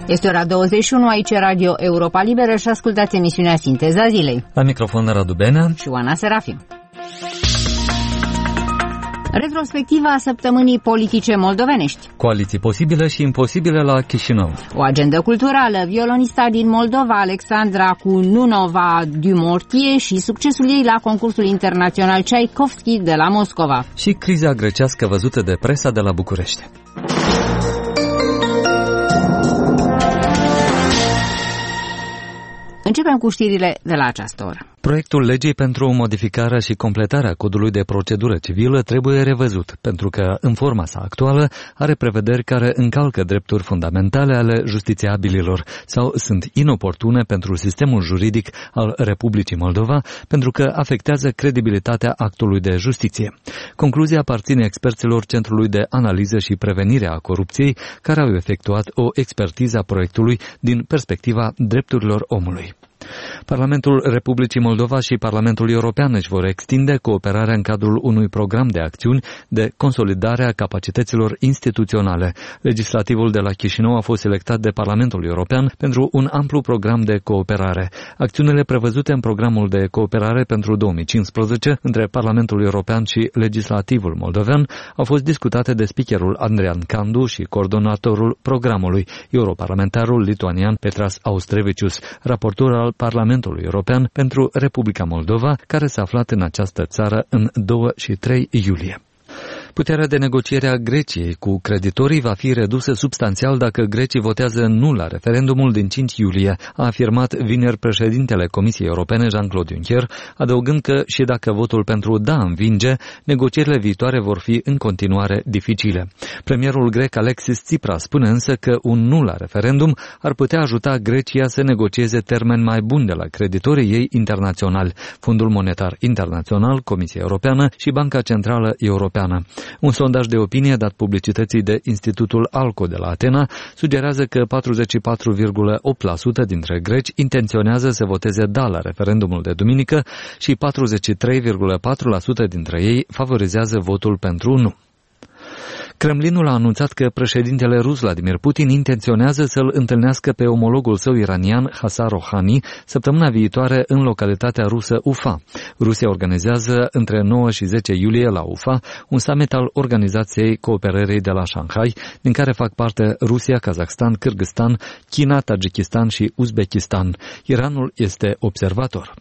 Este ora 21, aici Radio Europa Liberă și ascultați emisiunea Sinteza Zilei. La microfon Radu Benea și Oana Serafim. Retrospectiva săptămânii politice moldovenești. Coaliții posibile și imposibile la Chișinău. O agendă culturală, violonista din Moldova, Alexandra Cununova Dumortie și succesul ei la concursul internațional Tchaikovsky de la Moscova. Și criza grecească văzută de presa de la București. Începem cu știrile de la această oră. Proiectul legii pentru modificarea și completarea codului de procedură civilă trebuie revăzut, pentru că, în forma sa actuală, are prevederi care încalcă drepturi fundamentale ale justițiabililor sau sunt inoportune pentru sistemul juridic al Republicii Moldova, pentru că afectează credibilitatea actului de justiție. Concluzia aparține experților Centrului de Analiză și Prevenire a Corupției, care au efectuat o expertiză a proiectului din perspectiva drepturilor omului. Parlamentul Republicii Moldova și Parlamentul European își vor extinde cooperarea în cadrul unui program de acțiuni de consolidare a capacităților instituționale. Legislativul de la Chișinău a fost selectat de Parlamentul European pentru un amplu program de cooperare. Acțiunile prevăzute în programul de cooperare pentru 2015 între Parlamentul European și Legislativul moldovean au fost discutate de speakerul Andrian Candu și coordonatorul programului, europarlamentarul lituanian Petras Austrevicius, raportor al Parlamentului European pentru Republica Moldova, care s-a aflat în această țară în 2 și 3 iulie. Puterea de negociere a Greciei cu creditorii va fi redusă substanțial dacă grecii votează nu la referendumul din 5 iulie, a afirmat vineri președintele Comisiei Europene Jean-Claude Juncker, adăugând că și dacă votul pentru da învinge, negocierile viitoare vor fi în continuare dificile. Premierul grec Alexis Tsipras spune însă că un nu la referendum ar putea ajuta Grecia să negocieze termeni mai buni de la creditorii ei internaționali, Fondul Monetar Internațional, Comisia Europeană și Banca Centrală Europeană. Un sondaj de opinie dat publicității de Institutul ALCO de la Atena sugerează că 44,8% dintre greci intenționează să voteze da la referendumul de duminică și 43,4% dintre ei favorizează votul pentru nu. Kremlinul a anunțat că președintele rus Vladimir Putin intenționează să-l întâlnească pe omologul său iranian Hassan Rouhani săptămâna viitoare în localitatea rusă Ufa. Rusia organizează între 9 și 10 iulie la Ufa un summit al Organizației Cooperării de la Shanghai, din care fac parte Rusia, Kazakhstan, Kârgâzstan, China, Tajikistan și Uzbekistan. Iranul este observator.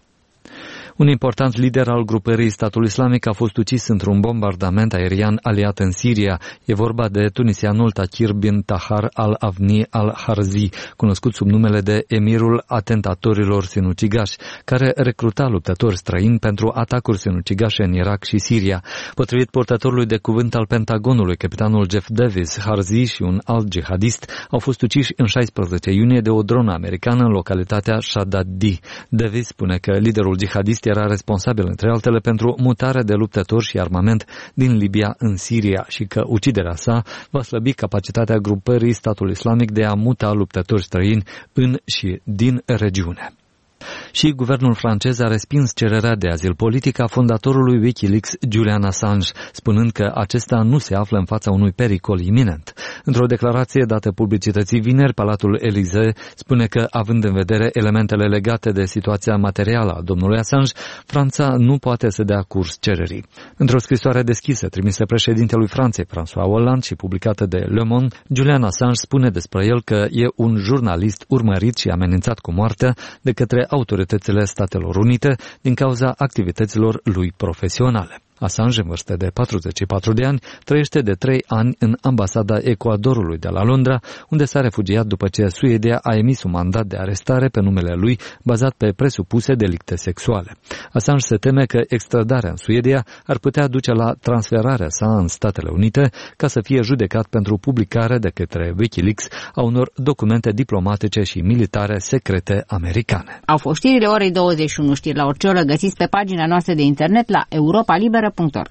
Un important lider al grupării Statul Islamic a fost ucis într-un bombardament aerian aliat în Siria. E vorba de tunisianul Takir bin Tahar al-Avni al-Harzi, cunoscut sub numele de emirul atentatorilor sinucigași, care recruta luptători străini pentru atacuri sinucigașe în Irak și Siria. Potrivit portatorului de cuvânt al Pentagonului, capitanul Jeff Davis, Harzi și un alt jihadist au fost uciși în 16 iunie de o dronă americană în localitatea Shadadi. Davis spune că liderul jihadist era responsabil, între altele, pentru mutarea de luptători și armament din Libia în Siria și că uciderea sa va slăbi capacitatea grupării Statul Islamic de a muta luptători străini în și din regiune. Și guvernul francez a respins cererea de azil politic a fondatorului Wikileaks, Julian Assange, spunând că acesta nu se află în fața unui pericol iminent. Într-o declarație dată publicității vineri, Palatul Élysée spune că, având în vedere elementele legate de situația materială a domnului Assange, Franța nu poate să dea curs cererii. Într-o scrisoare deschisă trimisă președintelui Franței, François Hollande, și publicată de Le Monde, Julian Assange spune despre el că e un jurnalist urmărit și amenințat cu moartea de către autoritățile Statelor Unite din cauza activităților lui profesionale. Assange, în vârstă de 44 de ani, trăiește de 3 ani în ambasada Ecuadorului de la Londra, unde s-a refugiat după ce Suedia a emis un mandat de arestare pe numele lui, bazat pe presupuse delicte sexuale. Assange se teme că extradarea în Suedia ar putea duce la transferarea sa în Statele Unite, ca să fie judecat pentru publicare de către Wikileaks a unor documente diplomatice și militare secrete americane. Au fost știrile orei 21, știri la orice oră găsiți pe pagina noastră de internet la europaliberă.org.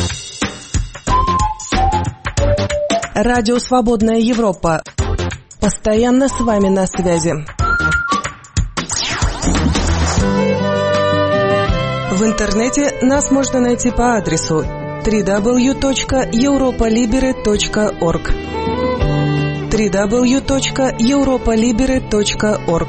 Радио «Свободная Европа». Постоянно с вами на связи. В интернете нас можно найти по адресу www.europolibere.org www.europalibere.org.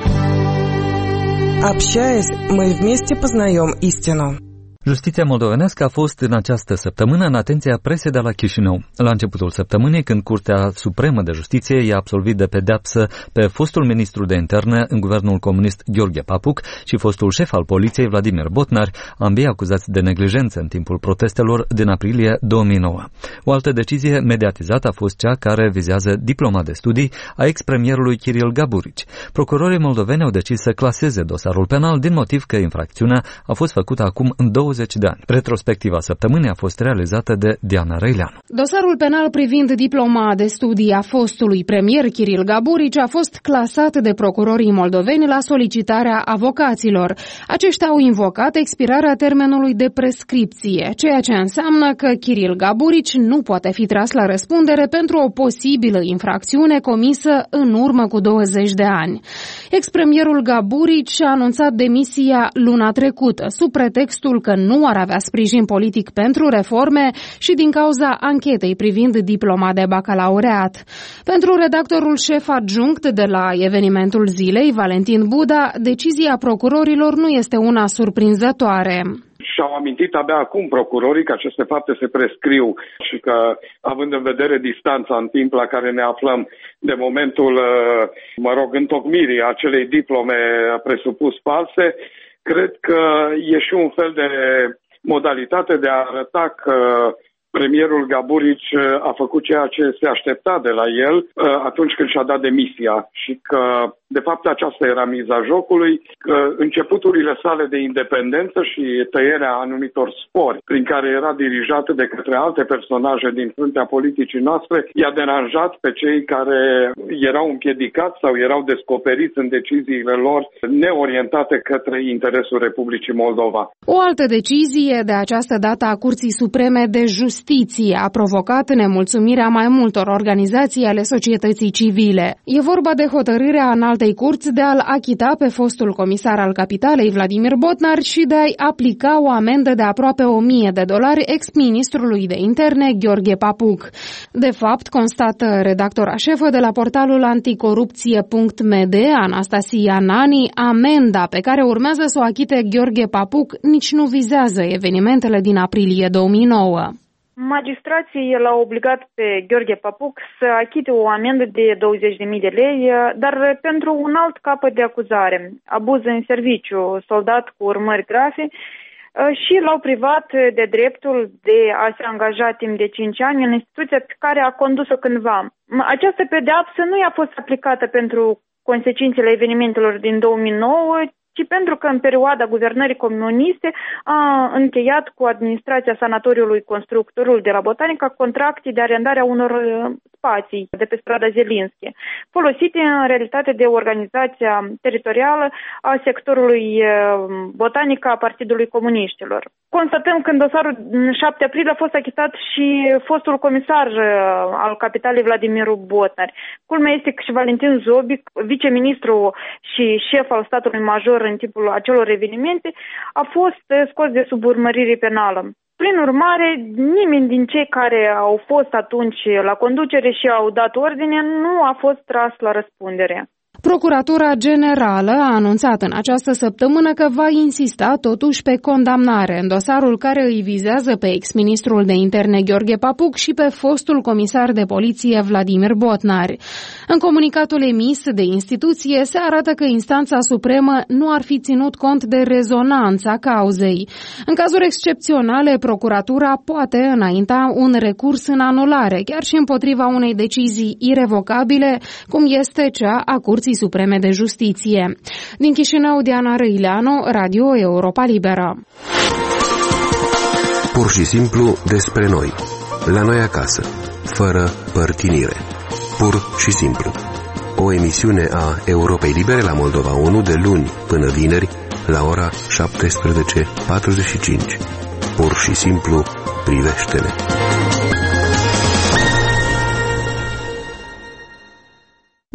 Общаясь, мы вместе познаем истину. Justiția moldovenească a fost în această săptămână în atenția presei de la Chișinău. La începutul săptămânii, când Curtea Supremă de Justiție i-a absolvit de pedeapsă pe fostul ministru de interne în guvernul comunist Gheorghe Papuc și fostul șef al poliției Vladimir Botnar, ambii acuzați de neglijență în timpul protestelor din aprilie 2009. O altă decizie mediatizată a fost cea care vizează diploma de studii a ex-premierului Kiril Gaburici. Procurorii moldoveni au decis să claseze dosarul penal din motiv că infracțiunea a fost făcută acum în 20 de ani. Retrospectiva săptămânii a fost realizată de Diana Răileanu. Dosarul penal privind diploma de studii a fostului premier Kiril Gaburici a fost clasat de procurorii moldoveni la solicitarea avocaților. Aceștia au invocat expirarea termenului de prescripție, ceea ce înseamnă că Kiril Gaburici nu poate fi tras la răspundere pentru o posibilă infracțiune comisă în urmă cu 20 de ani. Ex-premierul Gaburici a anunțat demisia luna trecută, sub pretextul că nu ar avea sprijin politic pentru reforme și din cauza anchetei privind diploma de bacalaureat. Pentru redactorul șef adjunct de la evenimentul zilei, Valentin Buda, decizia procurorilor nu este una surprinzătoare. Și-au amintit abia acum procurorii că aceste fapte se prescriu și că, având în vedere distanța în timp la care ne aflăm de momentul, întocmirii acelei diplome presupus false, cred că e și un fel de modalitate de a arăta că premierul Gaburici a făcut ceea ce se aștepta de la el atunci când și-a dat demisia și că, de fapt, aceasta era miza jocului, că începuturile sale de independență și tăierea anumitor spori prin care era dirijat de către alte personaje din fruntea politicii noastre i-a deranjat pe cei care erau împiedicați sau erau descoperiți în deciziile lor neorientate către interesul Republicii Moldova. O altă decizie, de această dată a Curții Supreme de Justiție, a provocat nemulțumirea mai multor organizații ale societății civile. E vorba de hotărârea Înaltei Curți de a-l achita pe fostul comisar al Capitalei Vladimir Botnar și de a-i aplica o amendă de aproape $1.000 ex-ministrului de interne Gheorghe Papuc. De fapt, constată redactora șefă de la portalul anticorupție.md, Anastasia Nani, amenda pe care urmează să o achite Gheorghe Papuc nici nu vizează evenimentele din aprilie 2009. Magistrații l-au obligat pe Gheorghe Papuc să achite o amendă de 20.000 de lei, dar pentru un alt capăt de acuzare, abuz în serviciu, soldat cu urmări grave, și l-au privat de dreptul de a se angaja timp de 5 ani în instituția pe care a condus-o cândva. Această pedeapsă nu i-a fost aplicată pentru consecințele evenimentelor din 2009, ci pentru că în perioada guvernării comuniste a încheiat cu administrația sanatoriului Constructorul de la Botanica contracte de arendare a unor spații de pe strada Zelinski, folosite în realitate de organizația teritorială a sectorului Botanica a Partidului Comuniștilor. Constatăm că în dosarul 7 aprilie a fost achitat și fostul comisar al Capitalei Vladimir Botnar. Culmea este că și Valentin Zobic, viceministru și șef al statului major în timpul acelor evenimente, a fost scos de sub urmărire penală. Prin urmare, nimeni din cei care au fost atunci la conducere și au dat ordine nu a fost tras la răspundere. Procuratura Generală a anunțat în această săptămână că va insista totuși pe condamnare în dosarul care îi vizează pe ex-ministrul de interne Gheorghe Papuc și pe fostul comisar de poliție Vladimir Botnar. În comunicatul emis de instituție se arată că instanța supremă nu ar fi ținut cont de rezonanța cauzei. În cazuri excepționale, procuratura poate înainta un recurs în anulare, chiar și împotriva unei decizii irevocabile, cum este cea a Curții Supreme de Justiție. Din Chișinău, Diana Răileanu, Radio Europa Liberă. Pur și simplu despre noi. La noi acasă. Fără părtinire. Pur și simplu. O emisiune a Europei Libere la Moldova 1 de luni până vineri la ora 17:45. Pur și simplu privește-ne.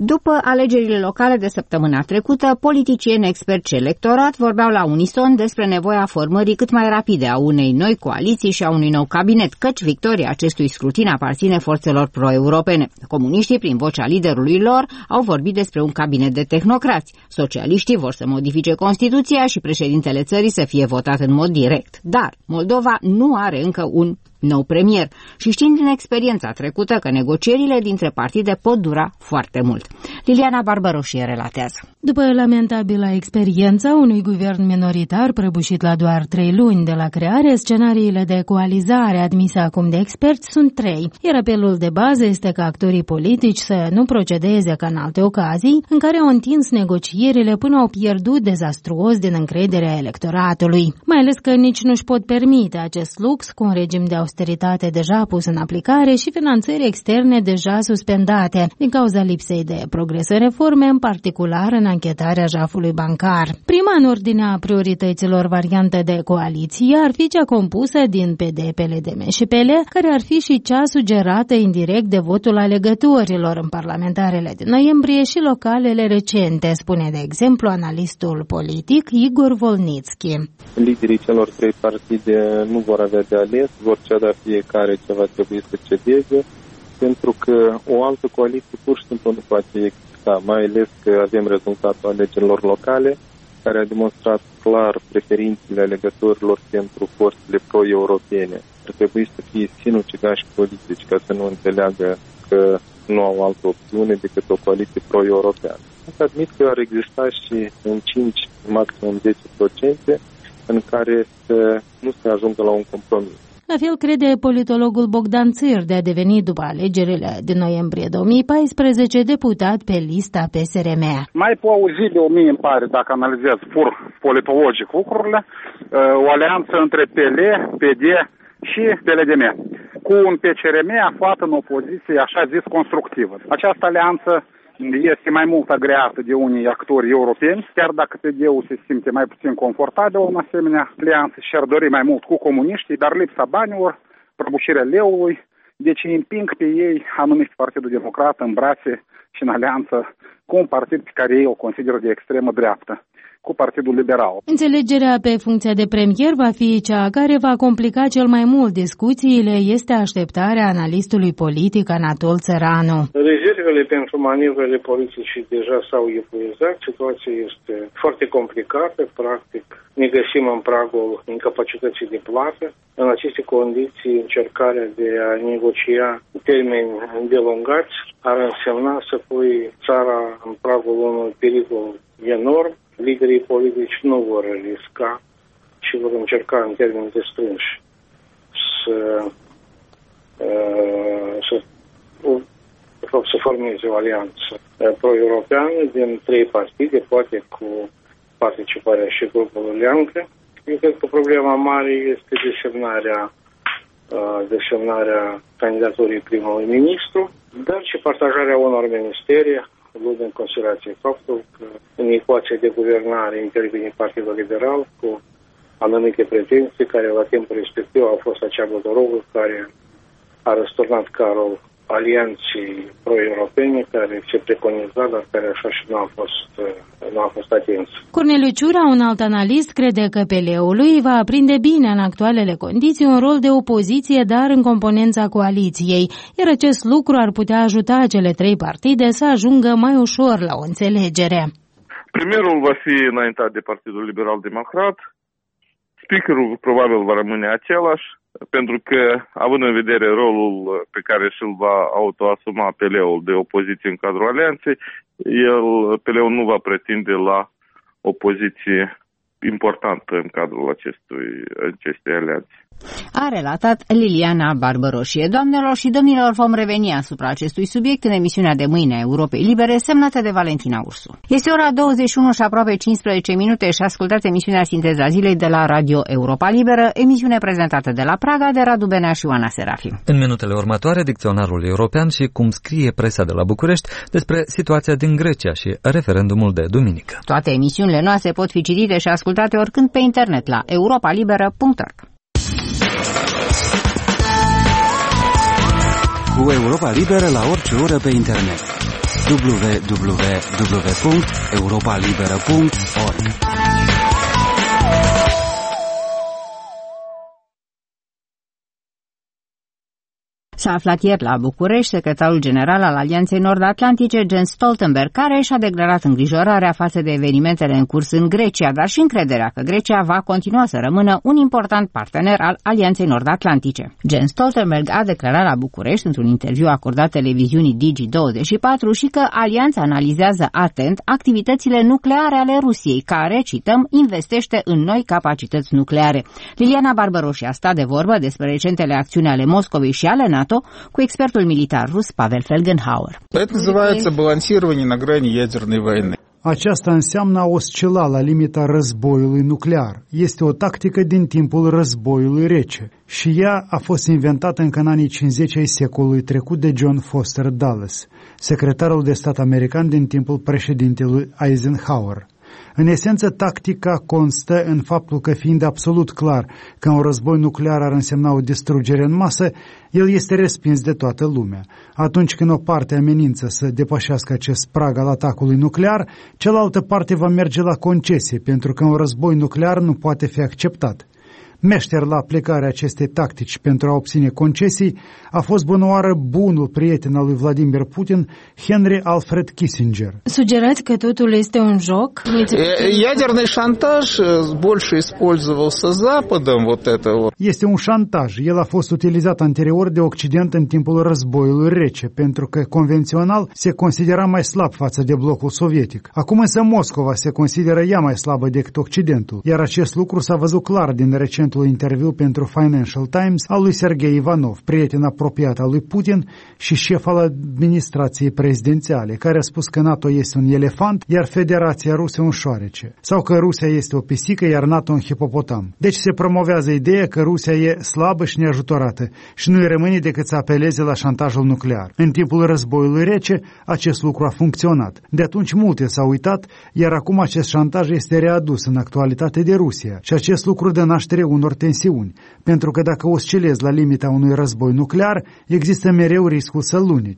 După alegerile locale de săptămâna trecută, politicieni, experți și electorat vorbeau la unison despre nevoia formării cât mai rapide a unei noi coaliții și a unui nou cabinet, căci victoria acestui scrutin aparține forțelor pro-europene. Comuniștii, prin vocea liderului lor, au vorbit despre un cabinet de tehnocrați. Socialiștii vor să modifice Constituția și președintele țării să fie votat în mod direct. Dar Moldova nu are încă un nou premier și știind din experiența trecută că negocierile dintre partide pot dura foarte mult. Liliana Barbaroșie relatează. După lamentabilă experiență unui guvern minoritar prăbușit la doar 3 luni de la creare, scenariile de coalizare admise acum de experți sunt 3, iar apelul de bază este ca actorii politici să nu procedeze ca în alte ocazii, în care au întins negocierile până au pierdut dezastruos din încrederea electoratului. Mai ales că nici nu-și pot permite acest lux cu un regim de austeritate deja pus în aplicare și finanțări externe deja suspendate din cauza lipsei de progres în reforme, în particular în anchetarea jafului bancar. Prima în ordinea priorităților variante de coaliție ar fi cea compusă din PD, PLDM și PL, care ar fi și cea sugerată indirect de votul alegătorilor în parlamentarele din noiembrie și localele recente, spune de exemplu analistul politic Igor Volnitski. Liderii celor 3 partide nu vor avea de ales, vor ceda fiecare ce va trebui să cedeze, pentru că o altă coaliție pur și simplu nu poate exista, mai ales că avem rezultatul alegerilor locale, care a demonstrat clar preferințele alegătorilor pentru forțele pro-europene. Ar trebui să fie sinucigași politici ca să nu înțeleagă că nu au altă opțiune decât o coaliție pro-europeană. Admit că ar exista și în 5, maximum 10% în care să nu se ajungă la un compromis. La fel crede politologul Bogdan Țir, de a deveni după alegerile din noiembrie 2014 deputat pe lista PSRM. Mai plauzibil mie îmi pare, dacă analizez pur politologic lucrurile, o alianță între PL, PD și PLDM, cu un PCRM aflat în opoziție, așa zis, constructivă. Această alianță este mai mult agreată de unii actori europeni, chiar dacă PD-ul se simte mai puțin confortabil în asemenea alianță și ar dori mai mult cu comuniștii, dar lipsa banilor, prăbușirea leului, deci îi împing pe ei anumiți Partidul Democrat în brațe și în alianță cu un partid pe care ei o consideră de extremă dreaptă, cu Partidul Liberal. Înțelegerea pe funcția de premier va fi cea care va complica cel mai mult discuțiile, este așteptarea analistului politic Anatol Țăranu. Rezervele pentru manevrele politice deja s-au epuizat, situația este foarte complicată, practic ne găsim în pragul incapacității de plată. În aceste condiții, încercarea de a negocia termeni îndelungați ar însemna să pui țara în pragul unui pericol enorm. Liderii politici nu vor risca și vor încerca în termeni de strânși să formeze o alianță pro-europeană din 3 partide, poate cu participarea și grupului Leancă. Eu cred că problema mare este desemnarea candidaturii primului ministru, dar și partajarea unor ministere, luând în considerație faptul că în ecuația de guvernare intervine Partidul Liberal cu anumite pretenții care la timpul respectiv au fost acea Bodorogă care a răsturnat carul alianței pro-europene care se preconiza, dar care așa și nu a fost atins. Corneliu Ciura, un alt analist, crede că PL-ului va aprinde bine în actualele condiții un rol de opoziție, dar în componența coaliției, iar acest lucru ar putea ajuta cele 3 partide să ajungă mai ușor la o înțelegere. Premierul va fi înaintat de Partidul Liberal Democrat, speakerul probabil va rămâne același, pentru că, având în vedere rolul pe care și-l va autoasuma PL-ul de opoziție în cadrul alianței, PL-ul nu va pretinde la o poziție importantă în cadrul acestei alianțe. A relatat Liliana Barbaroșie. Doamnelor și domnilor, vom reveni asupra acestui subiect în emisiunea de mâine a Europei Libere, semnată de Valentina Ursu. Este ora 21 și aproape 15 minute și ascultați emisiunea Sinteza Zilei de la Radio Europa Liberă, emisiune prezentată de la Praga de Radu Benea și Oana Serafim. În minutele următoare, dicționarul european și cum scrie presa de la București despre situația din Grecia și referendumul de duminică. Toate emisiunile noastre pot fi citite și ascultate oricând pe internet la europalibera.org. Cu Europa Liberă la orice oră pe internet. www.europalibera.org. S-a aflat ieri la București secretarul general al Alianței Nord-Atlantice, Jens Stoltenberg, care și-a declarat îngrijorarea față de evenimentele în curs în Grecia, dar și încrederea că Grecia va continua să rămână un important partener al Alianței Nord-Atlantice. Jens Stoltenberg a declarat la București, într-un interviu acordat televiziunii Digi24, și că Alianța analizează atent activitățile nucleare ale Rusiei, care, cităm, investește în noi capacități nucleare. Liliana Barbaroși a stat de vorbă despre recentele acțiuni ale Moscovei și ale NATO cu expertul militar rus Pavel Felgenhauer. Aceasta înseamnă a oscila la limita războiului nuclear. Este o tactică din timpul războiului rece și ea a fost inventată încă în anii 50 ai secolului trecut de John Foster Dulles, secretarul de stat american din timpul președintelui Eisenhower. În esență, tactica constă în faptul că, fiind absolut clar că un război nuclear ar însemna o distrugere în masă, el este respins de toată lumea. Atunci când o parte amenință să depășească acest prag al atacului nuclear, cealaltă parte va merge la concesie, pentru că un război nuclear nu poate fi acceptat. Meșter la aplicarea acestei tactici pentru a obține concesii a fost bunăoară bunul prieten al lui Vladimir Putin, Henry Alfred Kissinger. Sugerați că totul este un joc? Ядерный шантаж больше использовался Западом, вот это вот. Este un șantaj. El a fost utilizat anterior de Occident în timpul războiului rece, pentru că convențional se considera mai slab față de blocul sovietic. Acum însă Moscova se consideră ea mai slabă decât Occidentul, iar acest lucru s-a văzut clar din recentul interviu pentru Financial Times al lui Sergei Ivanov, prieten apropiat al lui Putin și șef al administrației prezidențiale, care a spus că NATO este un elefant, iar Federația Rusă un șoarece, sau că Rusia este o pisică, iar NATO un hipopotam. Deci se promovează ideea că Rusia e slabă și neajutorată și nu îi rămâne decât să apeleze la șantajul nuclear. În timpul războiului rece, acest lucru a funcționat. De atunci multe s-au uitat, iar acum acest șantaj este readus în actualitate de Rusia și acest lucru dă naștere unor tensiuni, pentru că dacă oscilezi la limita unui război nuclear, există mereu riscul să lunici.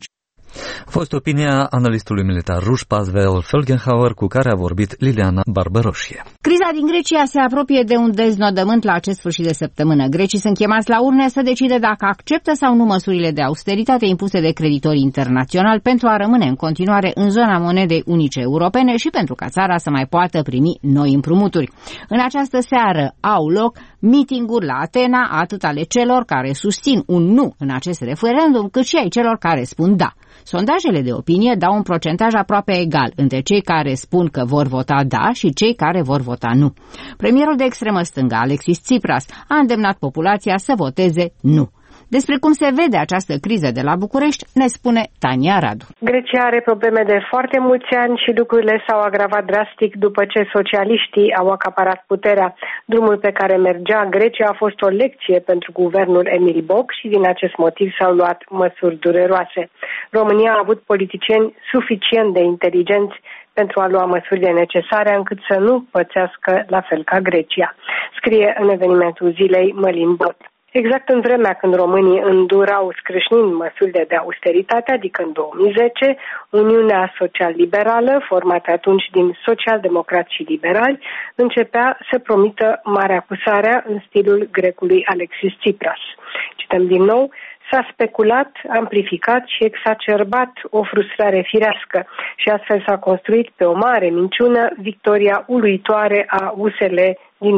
A fost opinia analistului militar rus Pavel Felgenhauer, cu care a vorbit Liliana Barbaroșie. Criza din Grecia se apropie de un deznodământ la acest sfârșit de săptămână. Grecii sunt chemați la urne să decide dacă acceptă sau nu măsurile de austeritate impuse de creditorii internaționali pentru a rămâne în continuare în zona monedei unice europene și pentru ca țara să mai poată primi noi împrumuturi. În această seară au loc mitinguri la Atena, atât ale celor care susțin un nu în acest referendum, cât și ai celor care spun da. Sondajele de opinie dau un procentaj aproape egal între cei care spun că vor vota da și cei care vor vota nu. Premierul de extremă stângă, Alexis Tsipras, a îndemnat populația să voteze nu. Despre cum se vede această criză de la București ne spune Tania Radu. Grecia are probleme de foarte mulți ani și lucrurile s-au agravat drastic după ce socialiștii au acaparat puterea. Drumul pe care mergea Grecia a fost o lecție pentru guvernul Emil Boc și din acest motiv s-au luat măsuri dureroase. România a avut politicieni suficient de inteligenți pentru a lua măsurile necesare încât să nu pățească la fel ca Grecia, scrie în evenimentul zilei Mălin Bot. Exact în vremea când românii îndurau scrâșnind măsurile de austeritate, adică în 2010, Uniunea Social-Liberală, formată atunci din social-democrați și liberali, începea să promită marea acusarea în stilul grecului Alexis Tsipras. Cităm din nou: s-a speculat, amplificat și exacerbat o frustrare firească și astfel s-a construit pe o mare minciună victoria uluitoare a USL din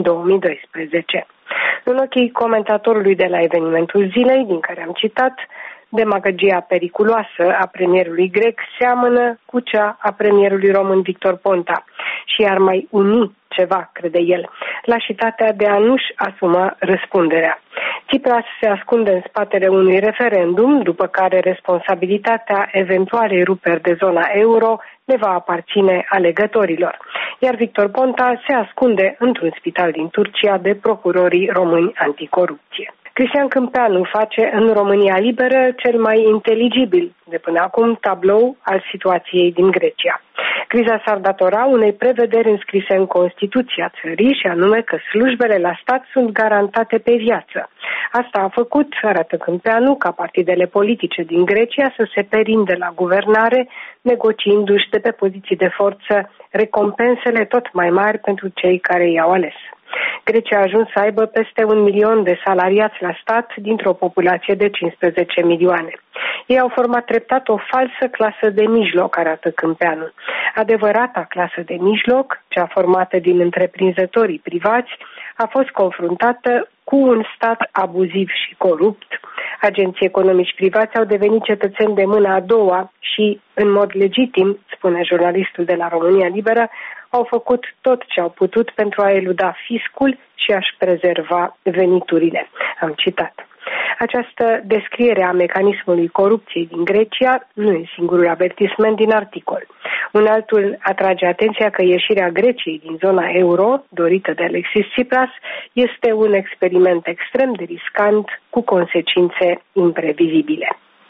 2012. În ochii comentatorului de la evenimentul zilei, din care am citat, demagăgia periculoasă a premierului grec seamănă cu cea a premierului român Victor Ponta și ar mai uni ceva, crede el, lașitatea de a nu-și asuma răspunderea. Tsipras se ascunde în spatele unui referendum, după care responsabilitatea eventualei ruperi de zona euro le va aparține alegătorilor, iar Victor Ponta se ascunde într-un spital din Turcia de procurorii români anticorupție. Cristian Câmpeanu face în România Liberă cel mai inteligibil de până acum tablou al situației din Grecia. Criza s-ar datora unei prevederi înscrise în Constituția țării și anume că slujbele la stat sunt garantate pe viață. Asta a făcut, arată Câmpeanu, ca partidele politice din Grecia să se perinde la guvernare, negociindu-și de pe poziții de forță recompensele tot mai mari pentru cei care i-au ales. Grecia a ajuns să aibă peste 1 milion de salariați la stat dintr-o populație de 15 milioane. Ei au format treptat o falsă clasă de mijloc, arată Câmpeanu. Adevărata clasă de mijloc, cea formată din întreprinzătorii privați, a fost confruntată cu un stat abuziv și corupt. Agenții economici privați au devenit cetățeni de mâna a doua și, în mod legitim, spune jurnalistul de la România Liberă, au făcut tot ce au putut pentru a eluda fiscul și a-și prezerva veniturile. Am citat. Această descriere a mecanismului corupției din Grecia nu e singurul avertisment din articol. Un altul atrage atenția că ieșirea Greciei din zona euro, dorită de Alexis Tsipras, este un experiment extrem de riscant cu consecințe imprevizibile.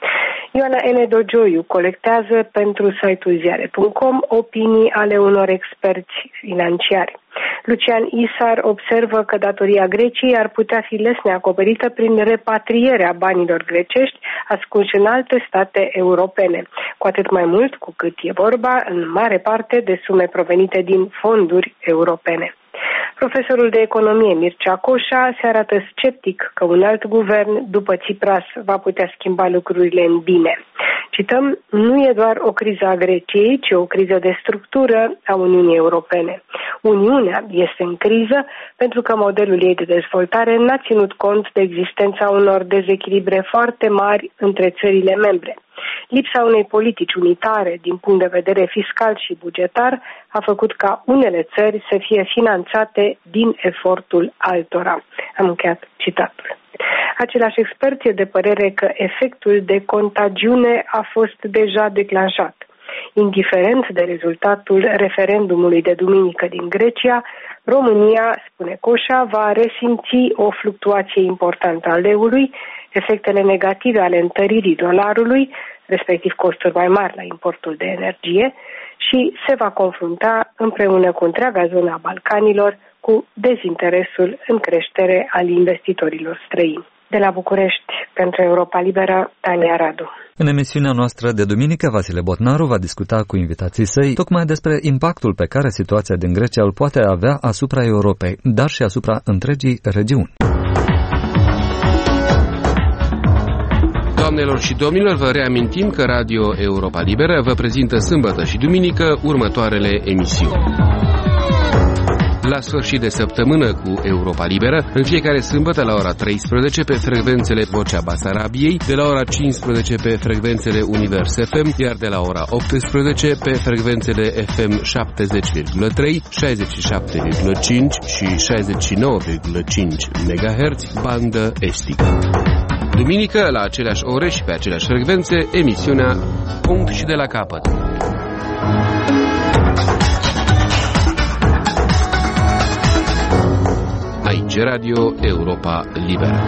Ioana N. Dogioiu colectează pentru site-ul ziare.com opinii ale unor experți financiari. Lucian Isar observă că datoria Greciei ar putea fi lesne acoperită prin repatrierea banilor grecești ascunși în alte state europene, cu atât mai mult cu cât e vorba în mare parte de sume provenite din fonduri europene. Profesorul de economie Mircea Coșa se arată sceptic că un alt guvern după Tsipras va putea schimba lucrurile în bine. Cităm, nu e doar o criză a Greciei, ci o criză de structură a Uniunii Europene. Uniunea este în criză pentru că modelul ei de dezvoltare n-a ținut cont de existența unor dezechilibre foarte mari între țările membre. Lipsa unei politici unitare din punct de vedere fiscal și bugetar a făcut ca unele țări să fie finanțate din efortul altora. Am încheiat citatul. Același expert e de părere că efectul de contagiune a fost deja declanșat. Indiferent de rezultatul referendumului de duminică din Grecia, România, spune Coșa, va resimți o fluctuație importantă a leului, efectele negative ale întăririi dolarului, respectiv costuri mai mari la importul de energie, și se va confrunta împreună cu întreaga zonă a Balcanilor cu dezinteresul în creștere al investitorilor străini. De la București, pentru Europa Liberă, Tania Radu. În emisiunea noastră de duminică, Vasile Botnaru va discuta cu invitații săi tocmai despre impactul pe care situația din Grecia îl poate avea asupra Europei, dar și asupra întregii regiuni. Doamnelor și domnilor, vă reamintim că Radio Europa Liberă vă prezintă sâmbătă și duminică următoarele emisiuni. La sfârșit de săptămână cu Europa Liberă, în fiecare sâmbătă la ora 13 pe frecvențele Vocea Basarabiei, de la ora 15 pe frecvențele Univers FM, iar de la ora 18 pe frecvențele FM 70,3, 67,5 și 69,5 MHz, bandă estică. Duminică, la aceleași ore și pe aceleași frecvențe, emisiunea Punct și de la capăt. Aici Radio Europa Liberă.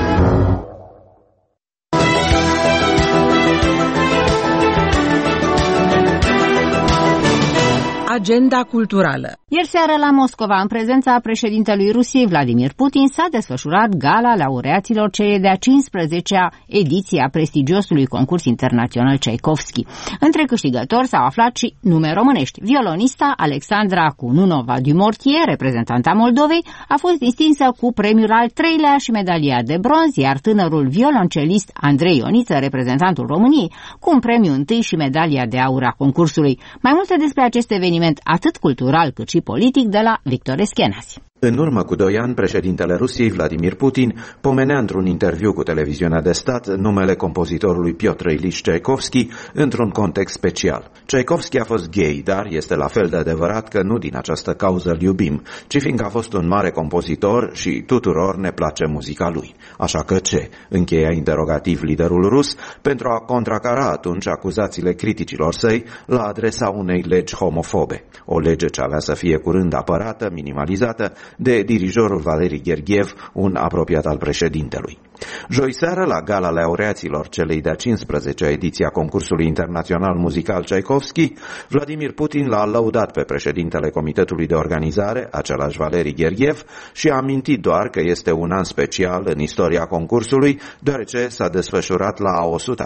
Agenda culturală. Ieri seară la Moscova, în prezența președintelui Rusiei Vladimir Putin, s-a desfășurat gala laureaților celei de-a 15-a ediție a prestigiosului concurs internațional Tchaikovsky. Între câștigători s-au aflat și nume românești. Violonista Alexandra Cununova Dumortier, reprezentanta Moldovei, a fost distinsă cu premiul al 3-lea și medalia de bronz, iar tânărul violoncelist Andrei Ioniță, reprezentantul României, cu un premiu întâi și medalia de aur a concursului. Mai multe despre acest eveniment, atât cultural cât și politic, de la Victor Eschenasi. În urmă cu 2 ani, președintele Rusiei, Vladimir Putin, pomenea într-un interviu cu televiziunea de stat numele compozitorului Piotr Ilich Tchaikovsky într-un context special. Tchaikovsky a fost gay, dar este la fel de adevărat că nu din această cauză îl iubim, ci fiindcă a fost un mare compozitor și tuturor ne place muzica lui. Așa că ce? Încheia interogativ liderul rus pentru a contracara atunci acuzațiile criticilor săi la adresa unei legi homofobe. O lege ce avea să fie curând apărată, minimalizată, de dirijorul Valeri Gergiev, un apropiat al președintelui. Joi seară, la gala laureaților celei de-a 15-a ediție a concursului internațional muzical Tchaikovsky, Vladimir Putin l-a lăudat pe președintele comitetului de organizare, același Valeri Gergiev, și a amintit doar că este un an special în istoria concursului, deoarece s-a desfășurat la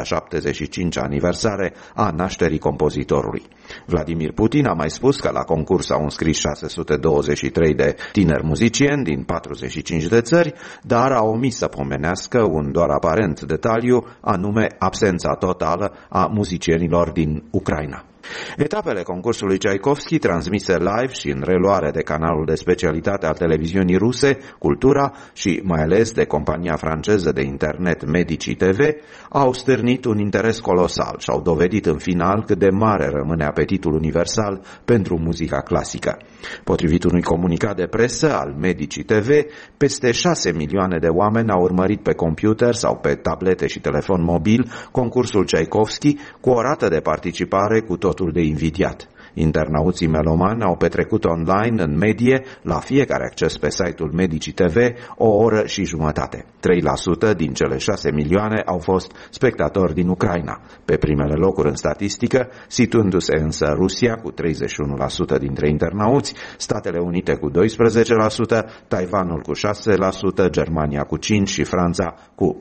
175-a aniversare a nașterii compozitorului. Vladimir Putin a mai spus că la concurs au înscris 623 de tineri muzicieni din 45 de țări, dar a omis să pomenească un doar aparent detaliu, anume absența totală a muzicienilor din Ucraina. Etapele concursului Tchaikovsky, transmise live și în reluare de canalul de specialitate al televiziunii ruse, Cultura, și mai ales de compania franceză de internet Medici TV, au stârnit un interes colosal și au dovedit în final cât de mare rămâne apetitul universal pentru muzica clasică. Potrivit unui comunicat de presă al Medici TV, peste 6 milioane de oameni au urmărit pe computer sau pe tablete și telefon mobil concursul Tchaikovsky, cu o rată de participare cu totul de invidiat. Internauții melomani au petrecut online în medie, la fiecare acces pe site-ul Medici TV, o oră și jumătate. 3% din cele 6 milioane au fost spectatori din Ucraina, pe primele locuri în statistică, situându-se însă Rusia cu 31% dintre internauți, Statele Unite cu 12%, Taiwanul cu 6%, Germania cu 5% și Franța cu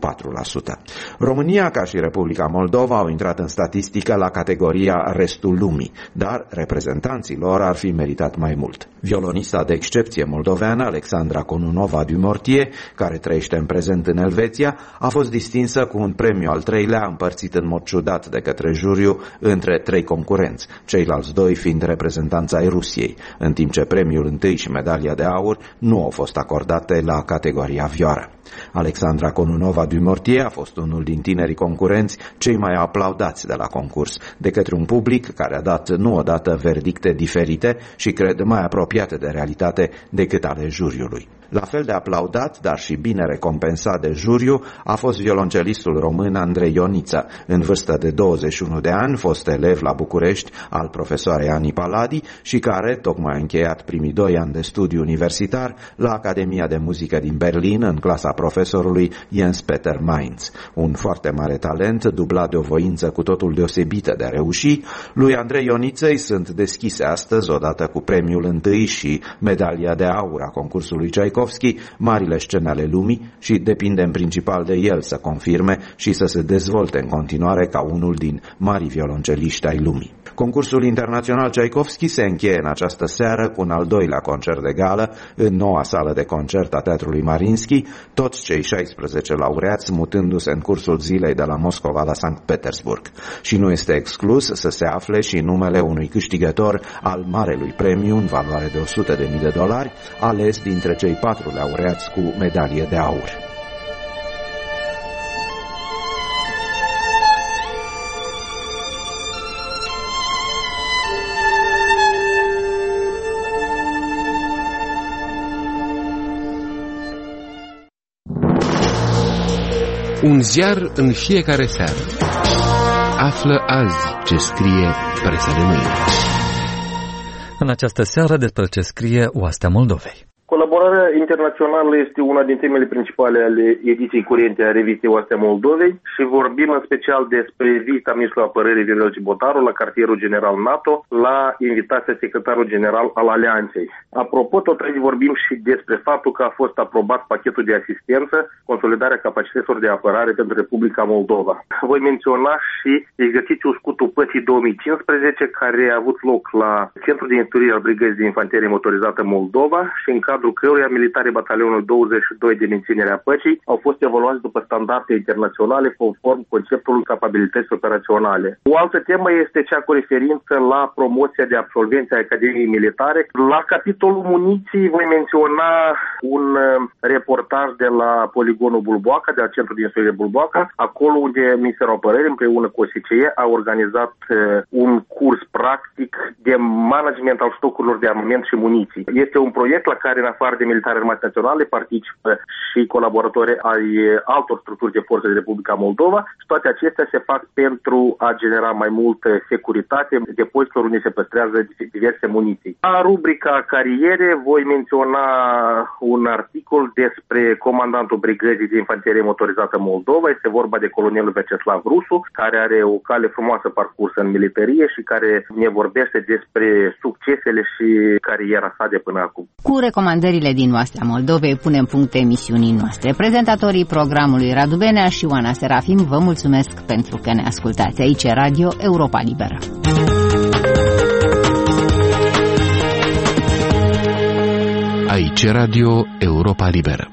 4%. România, ca și Republica Moldova, au intrat în statistică la categoria Restul lumii, dar reprezentanții lor ar fi meritat mai mult. Violonista de excepție moldoveană, Alexandra Konunova du Mortier, care trăiește în prezent în Elveția, a fost distinsă cu un premiu al treilea, împărțit în mod ciudat de către juriu între 3 concurenți, ceilalți 2 fiind reprezentanța ai Rusiei, în timp ce premiul întâi și medalia de aur nu au fost acordate la categoria vioară. Alexandra Konunova du Mortier a fost unul din tinerii concurenți cei mai aplaudați de la concurs, de către un public care a dat nu odată verdicte diferite și cred mai apropiate de realitate decât ale juriului. La fel de aplaudat, dar și bine recompensat de juriu, a fost violoncelistul român Andrei Ioniță, în vârstă de 21 de ani, fost elev la București al profesoarei Ani Paladi și care tocmai a încheiat primii 2 ani de studiu universitar la Academia de Muzică din Berlin, în clasa profesorului Jens Peter Mainz. Un foarte mare talent, dublat de o voință cu totul deosebită de a reuși, lui Andrei Ioniței sunt deschise astăzi, odată cu premiul întâi și medalia de aur a concursului Tchaikovsky, marile scene ale lumii, și depinde în principal de el să confirme și să se dezvolte în continuare ca unul din marii violonceliști ai lumii. Concursul internațional Tchaikovsky se încheie în această seară cu un al doilea concert de gală în noua sală de concert a Teatrului Mariinsky, toți cei 16 laureați mutându-se în cursul zilei de la Moscova la Sankt Petersburg. Și nu este exclus să se afle și numele unui câștigător al marelui premiu în valoare de $100.000, ales dintre cei 4 laureați cu medalie de aur. Un ziar în fiecare seară. Află azi ce scrie presa de mâine. În această seară despre ce scrie Oastea Moldovei. Colaborarea internațională este una din temele principale ale ediției curente a revistei Oastea Moldovei și vorbim în special despre vizita ministrului apărării Viorel Cibotaru la cartierul general NATO la invitația secretarului general al Alianței. Apropo, tot aici vorbim și despre faptul că a fost aprobat pachetul de asistență, consolidarea capacităților de apărare pentru Republica Moldova. Voi menționa și exercițiul Scutul Pății 2015, care a avut loc la Centrul de Instruire al Brigăzii de Infanterie Motorizată Moldova și în cadrul căruia militarii batalionului 22 de menținere a păcii au fost evaluați după standarde internaționale conform conceptului capabilități operaționale. O altă temă este cea cu referință la promoția de absolvenți ai Academiei Militare. La capitolul muniții voi menționa un reportaj de la poligonul Bulboaca, de la Centrul de Instruire Bulboaca, acolo unde Ministerul Apărării împreună cu OSCE a organizat un curs practic de management al stocurilor de armament și muniții. Este un proiect la care în afară de militari armați naționale, participă și colaboratori ai altor structuri de forțe de Republica Moldova și toate acestea se fac pentru a genera mai multă securitate depozitelor unde se păstrează diverse muniții. La rubrica cariere voi menționa un articol despre comandantul brigăzii de infanterie motorizată Moldova. Este vorba de colonelul Vyacheslav Rusu, care are o cale frumoasă parcursă în militarie și care ne vorbește despre succesele și cariera sa de până acum. Cu recomandările din Oastea Moldovei punem punct emisiunii noastre. Prezentatorii programului Radu Benea și Oana Serafim vă mulțumesc pentru că ne ascultați. Aici Radio Europa Liberă. Aici Radio Europa Liberă.